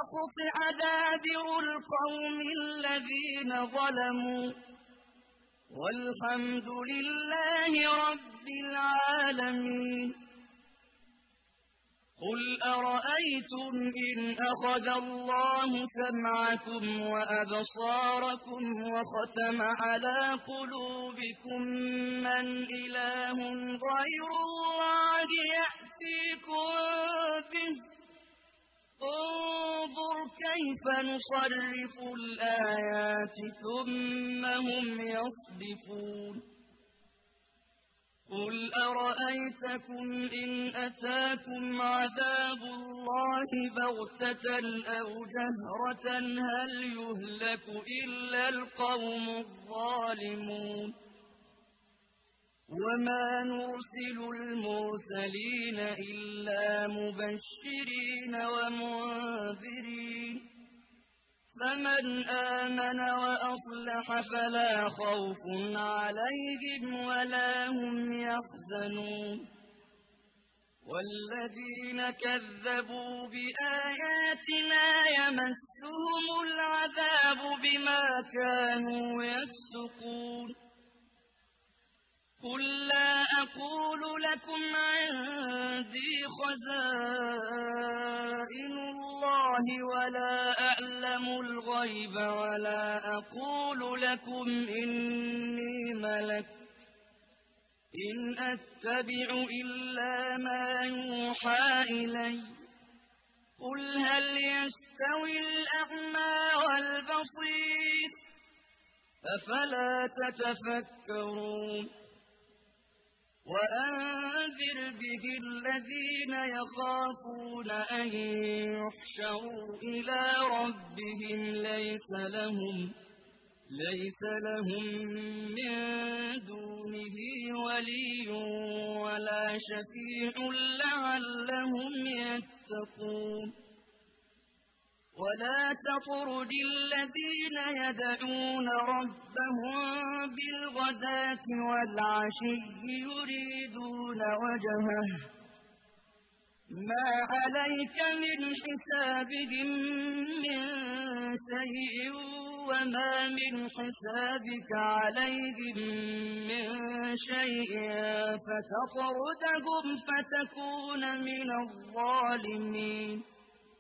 فقطع دابر القوم الذين ظلموا والحمد لله رب العالمين. قل أرأيتم إن أخذ الله سمعكم وأبصاركم وختم على قلوبكم من إله غير الله يأتيكم به انظر كيف نصرف الآيات ثم هم يصدفون. قل أرأيتكم إن أتاكم عذاب الله بغتة أو جهرة هل يهلك إلا القوم الظالمون. وما نرسل المرسلين إلا مبشرين ومنذرين فمن آمن وأصلح فلا خوف عليهم ولا هم يحزنون. والذين كذبوا بآياتنا يمسهم العذاب بما كانوا يفسقون. قل لا أقول لكم عندي خزائن الله ولا أعلم الغيب ولا أقول لكم إني ملك إن أتبع إلا ما يوحى إلي. قل هل يستوي الأعمى والبصير أفلا تتفكرون. وأنذر به الذين يخافون أن يحشروا إلى ربهم ليس لهم من دونه ولي ولا شفيع لعلهم يتقون. ولا تطرد الذين يدعون ربهم بالغداة والعشي يريدون وجهه ما عليك من حسابهم من شيء وما من حسابك عليهم من شيء فتطردهم فتكون من الظالمين.